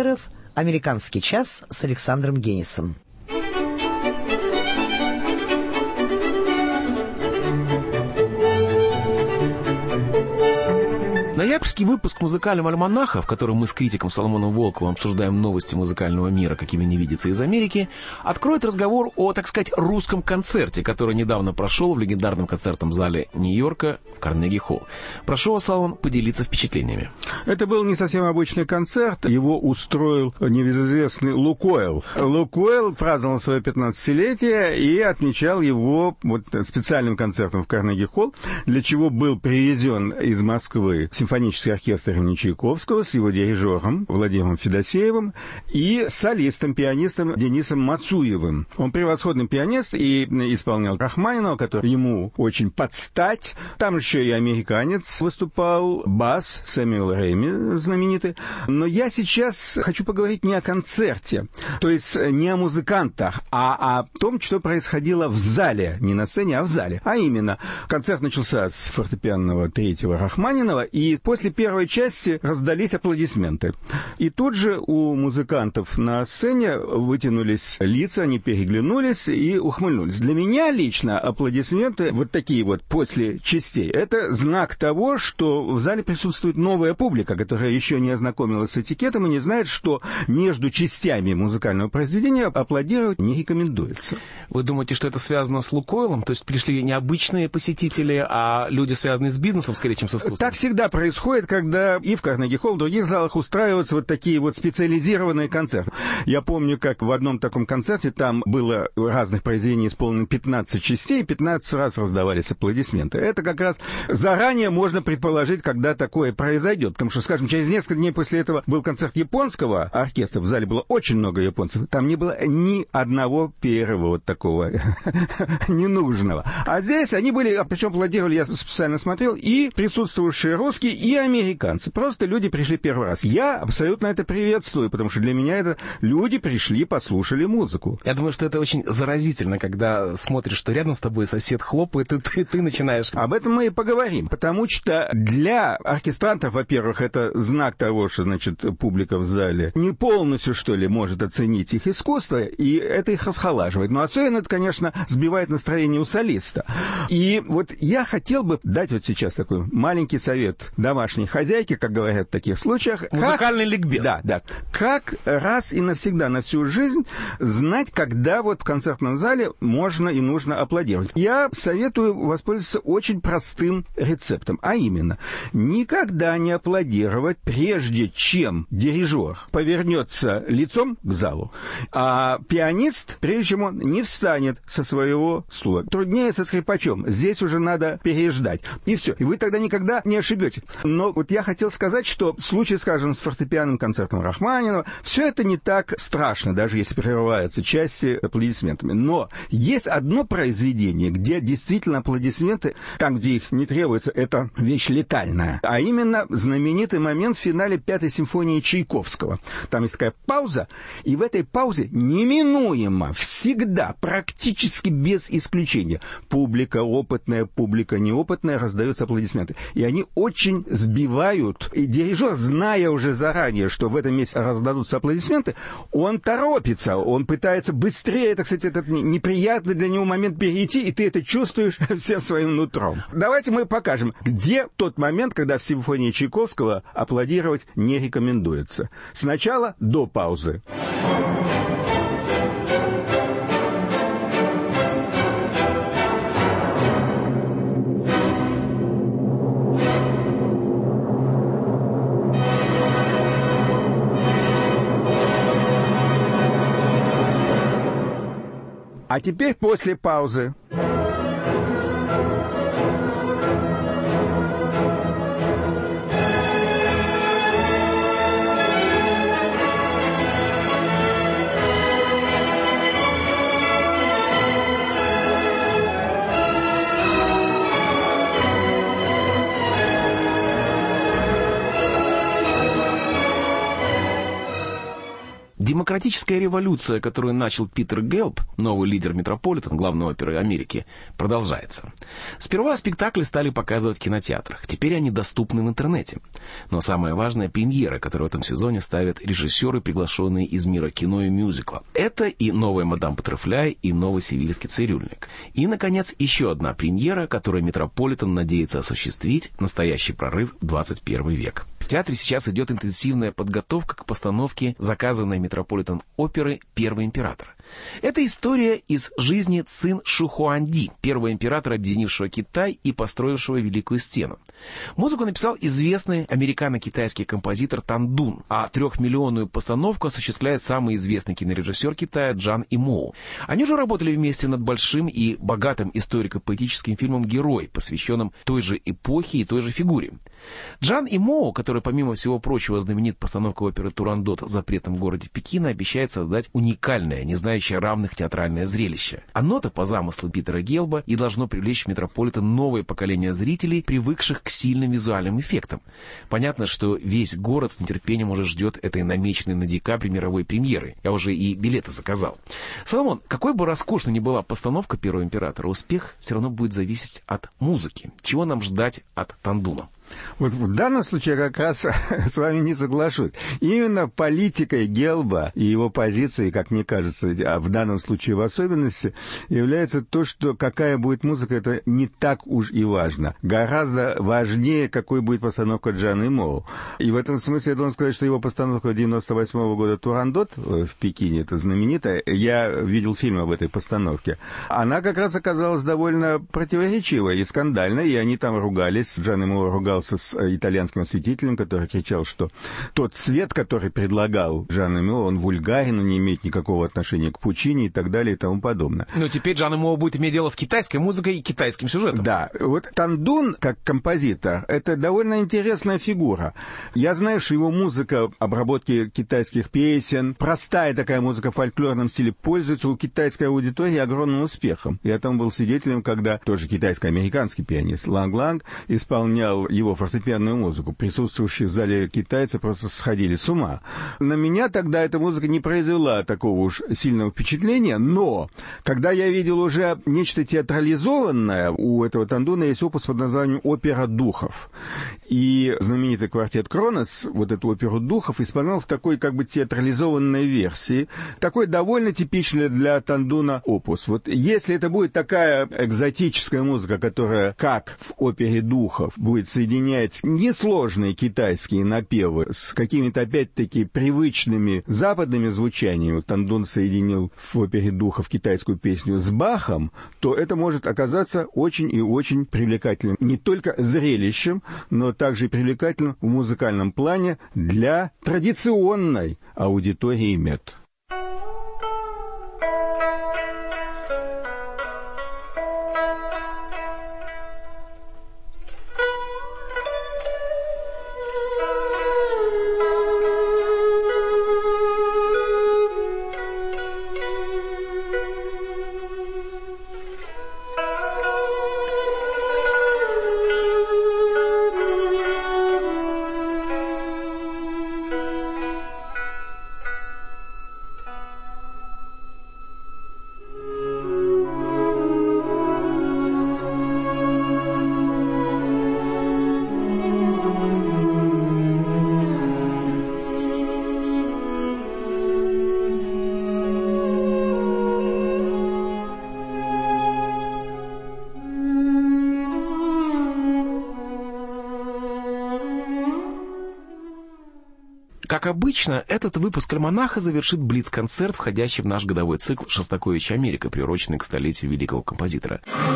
РФ «Американский час» с Александром Генисом. Ноябрьский выпуск музыкального альманаха, в котором мы с критиком Соломоном Волковым обсуждаем новости музыкального мира, какими не видится из Америки, откроет разговор о, так сказать, русском концерте, который недавно прошел в легендарном концертном зале Нью-Йорка в Карнеги-холл. Прошу вас, Соломон, поделиться впечатлениями. Это был не совсем обычный концерт. Его устроил небезызвестный Лукойл. Лукойл праздновал свое 15-летие и отмечал его специальным концертом в Карнеги-холл, для чего был привезен из Москвы симфонический оркестр имени Чайковского с его дирижером Владимиром Федосеевым и солистом, пианистом Денисом Мацуевым. Он превосходный пианист и исполнял Рахманинова, который ему очень подстать. Там еще и американец выступал, бас Сэмюэл Рэйми знаменитый. Но я сейчас хочу поговорить не о концерте, то есть не о музыкантах, а о том, что происходило в зале, не на сцене, а в зале. А именно, концерт начался с фортепианного третьего Рахманинова, и после первой части раздались аплодисменты. И тут же у музыкантов на сцене вытянулись лица, они переглянулись и ухмыльнулись. Для меня лично аплодисменты вот такие вот после частей — это знак того, что в зале присутствует новая публика, которая еще не ознакомилась с этикетом и не знает, что между частями музыкального произведения аплодировать не рекомендуется. Вы думаете, что это связано с Лукойлом? То есть пришли не обычные посетители, а люди, связанные с бизнесом, скорее, чем с искусством? Так всегда происходит, когда и в Карнеги-холл, в других залах устраиваются вот такие вот специализированные концерты. Я помню, как в одном таком концерте там было разных произведений исполнено 15 частей, 15 раз раздавались аплодисменты. Это как раз заранее можно предположить, когда такое произойдет. Потому что, скажем, через несколько дней после этого был концерт японского оркестра, в зале было очень много японцев, там не было ни одного первого вот такого ненужного. А здесь они были, причем аплодировали, я специально смотрел, и присутствовавшие русские, и американцы. Просто люди пришли первый раз. Я абсолютно это приветствую, потому что для меня это люди пришли, послушали музыку. Я думаю, что это очень заразительно, когда смотришь, что рядом с тобой сосед хлопает, и ты начинаешь... Об этом мы и поговорим, потому что для оркестрантов, во-первых, это знак того, что, значит, публика в зале не полностью, что ли, может оценить их искусство, и это их расхолаживает. Но особенно это, конечно, сбивает настроение у солиста. И вот я хотел бы дать вот сейчас такой маленький совет домашней хозяйке, как говорят в таких случаях. Музыкальный ликбез. Да. Как раз и навсегда, на всю жизнь знать, когда вот в концертном зале можно и нужно аплодировать. Я советую воспользоваться очень простым рецептом, а именно, никогда не аплодировать, прежде чем дирижер повернется лицом к залу, а пианист, прежде чем он не встанет со своего стула. Труднее со скрипачом. Здесь уже надо переждать. И все. И вы тогда никогда не ошибетесь. Но вот я хотел сказать, что в случае, скажем, с фортепианным концертом Рахманинова, все это не так страшно, даже если прерываются части аплодисментами. Но есть одно произведение, где действительно аплодисменты, там, где их не требуется, это вещь летальная. А именно знаменитый момент в финале 5-й симфонии Чайковского. Там есть такая пауза, и в этой паузе неминуемо, всегда, практически без исключения, публика опытная, публика неопытная раздаются аплодисменты. И они очень сбивают. И дирижер, зная уже заранее, что в этом месте раздадутся аплодисменты, он торопится, он пытается быстрее, так сказать, этот неприятный для него момент перейти, и ты это чувствуешь всем своим нутром. Давайте мы покажем, где тот момент, когда в симфонии Чайковского аплодировать не рекомендуется. Сначала до паузы. А теперь после паузы. Демократическая революция, которую начал Питер Гелб, новый лидер Метрополитен, главной оперы Америки, продолжается. Сперва спектакли стали показывать в кинотеатрах, теперь они доступны в интернете. Но самое важное — премьера, которую в этом сезоне ставят режиссеры, приглашенные из мира кино и мюзикла. Это и новая «Мадам Баттерфляй», и новый «Севильский цирюльник». И, наконец, еще одна премьера, которую Метрополитен надеется осуществить — настоящий прорыв в 21 век. В театре сейчас идет интенсивная подготовка к постановке заказанной Метрополитен оперы «Первый император». Это история из жизни Цин Шихуанди, первого императора, объединившего Китай и построившего Великую Стену. Музыку написал известный американо-китайский композитор Тан Дун, а 3-миллионную постановку осуществляет самый известный кинорежиссер Китая Чжан Имоу. Они уже работали вместе над большим и богатым историко-поэтическим фильмом «Герой», посвященным той же эпохе и той же фигуре. Чжан Имоу, который, помимо всего прочего, знаменит постановкой оперы «Турандот» в запретном городе Пекина, обещает создать уникальное, не знающее равных театральное зрелище. Оно-то по замыслу Питера Гелба и должно привлечь в Метрополитен новое поколение зрителей, привыкших к сильным визуальным эффектам. Понятно, что весь город с нетерпением уже ждет этой намеченной на декабрь мировой премьеры. Я уже и билеты заказал. Соломон, какой бы роскошной ни была постановка «Первого императора», успех все равно будет зависеть от музыки. Чего нам ждать от Тан Дуна? Вот в данном случае я как раз с вами не соглашусь. Именно политикой Гелба и его позицией, как мне кажется, а в данном случае в особенности, является то, что какая будет музыка, это не так уж и важно. Гораздо важнее, какой будет постановка Чжана Имоу. И в этом смысле я должен сказать, что его постановка 1998 года «Турандот» в Пекине, это знаменитая, я видел фильм об этой постановке, она как раз оказалась довольно противоречивой и скандальной, и они там ругались, Чжан Имоу ругался с итальянским осветителем, который кричал, что тот цвет, который предлагал Чжан Имоу, он вульгарен, он не имеет никакого отношения к Пучини и так далее и тому подобное. Но теперь Чжан Имоу будет иметь дело с китайской музыкой и китайским сюжетом. Да, вот Тан Дун, как композитор, это довольно интересная фигура. Я знаю, что его музыка обработки китайских песен, простая такая музыка в фольклорном стиле, пользуется у китайской аудитории огромным успехом. Я там был свидетелем, когда тоже китайско-американский пианист Ланг исполнял его фортепианную музыку. Присутствующие в зале китайцы просто сходили с ума. На меня тогда эта музыка не произвела такого уж сильного впечатления, но когда я видел уже нечто театрализованное, у этого Тан Дуна есть опус под названием «Опера духов». И знаменитый квартет Кронос, вот эту оперу духов, исполнял в такой как бы театрализованной версии, такой довольно типичный для Тан Дуна опус. Вот если это будет такая экзотическая музыка, которая, как в опере духов, будет соединять несложные китайские напевы с какими-то, опять-таки, привычными западными звучаниями, вот Тан Дун соединил в опере духов китайскую песню с Бахом, то это может оказаться очень и очень привлекательным. Не только зрелищем, но также и привлекательным в музыкальном плане для традиционной аудитории МЕТ. Как обычно, этот выпуск «Альманаха» завершит блиц-концерт, входящий в наш годовой цикл «Шостакович Америка», приуроченный к столетию великого композитора.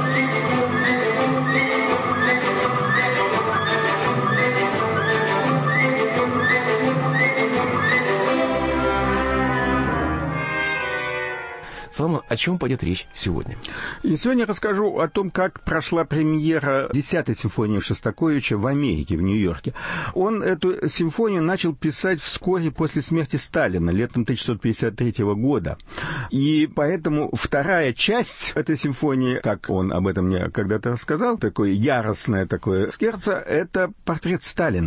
Соломон, о чем пойдет речь сегодня? И сегодня расскажу о том, как прошла премьера 10-й симфонии Шостаковича в Америке, в Нью-Йорке. Он эту симфонию начал писать вскоре после смерти Сталина, летом 1953 года. И поэтому вторая часть этой симфонии, как он об этом мне когда-то рассказал, такое яростное такое скерцо, это портрет Сталина.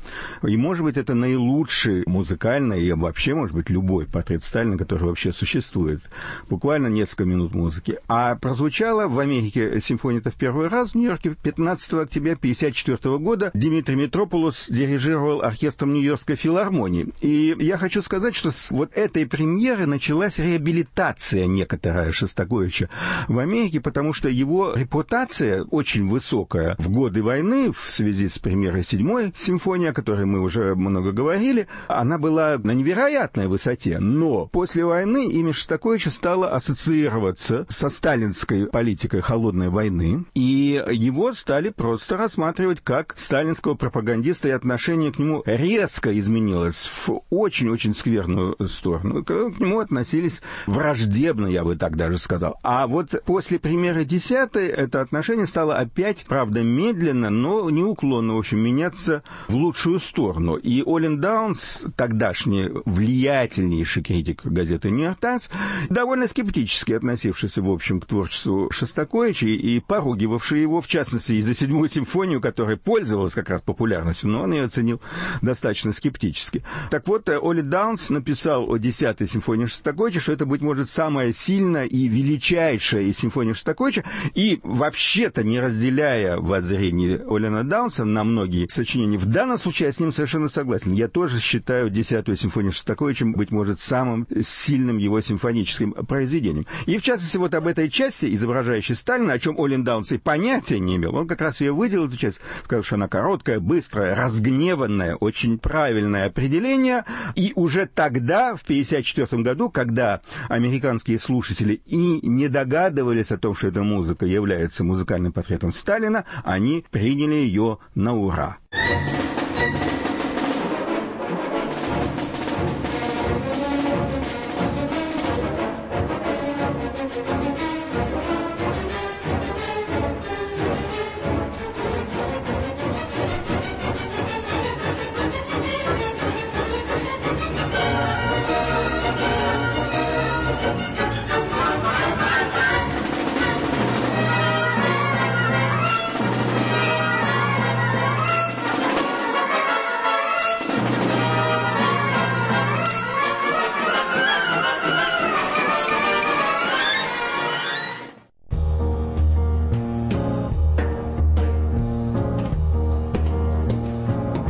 И, может быть, это наилучший музыкальный и вообще, может быть, любой портрет Сталина, который вообще существует. Буквально несколько минут музыки. А прозвучала в Америке симфония в первый раз в Нью-Йорке 15 октября 1954 года. Дмитрий Митрополос дирижировал оркестром Нью-Йоркской филармонии. И я хочу сказать, что с вот этой премьеры началась реабилитация некоторая Шостаковича в Америке, потому что его репутация очень высокая в годы войны в связи с премьерой 7-й симфонии, о которой мы уже много говорили, она была на невероятной высоте. Но после войны имя Шостаковича стало ассоциироваться со сталинской политикой холодной войны, и его стали просто рассматривать как сталинского пропагандиста, и отношение к нему резко изменилось в очень-очень скверную сторону. К нему относились враждебно, я бы так даже сказал. А вот после премьеры 10-й это отношение стало опять, правда, медленно, но неуклонно, в общем, меняться в лучшую сторону. И Олин Даунс, тогдашний влиятельнейший критик газеты «Нью-Йорк Таймс», довольно скептически относившийся, в общем, к творчеству Шостаковича и поругивавший его, в частности, и за 7-ю симфонию, которая пользовалась как раз популярностью, но он ее оценил достаточно скептически. Так вот, Олин Даунс написал о 10-й симфонии Шостаковича, что это, быть может, самая сильная и величайшая из симфоний Шостаковича, и вообще-то, не разделяя воззрение Олина Даунса на многие сочинения, в данном случае я с ним совершенно согласен. Я тоже считаю 10-ю симфонию Шостаковича, быть может, самым сильным его симфоническим произведением. И, в частности, вот об этой части, изображающей Сталина, о чем Олин Даунс и понятия не имел, он как раз ее выделил, эту часть, сказал, что она короткая, быстрая, разгневанная, очень правильное определение. И уже тогда, в 1954 году, когда американские слушатели и не догадывались о том, что эта музыка является музыкальным портретом Сталина, они приняли ее на ура.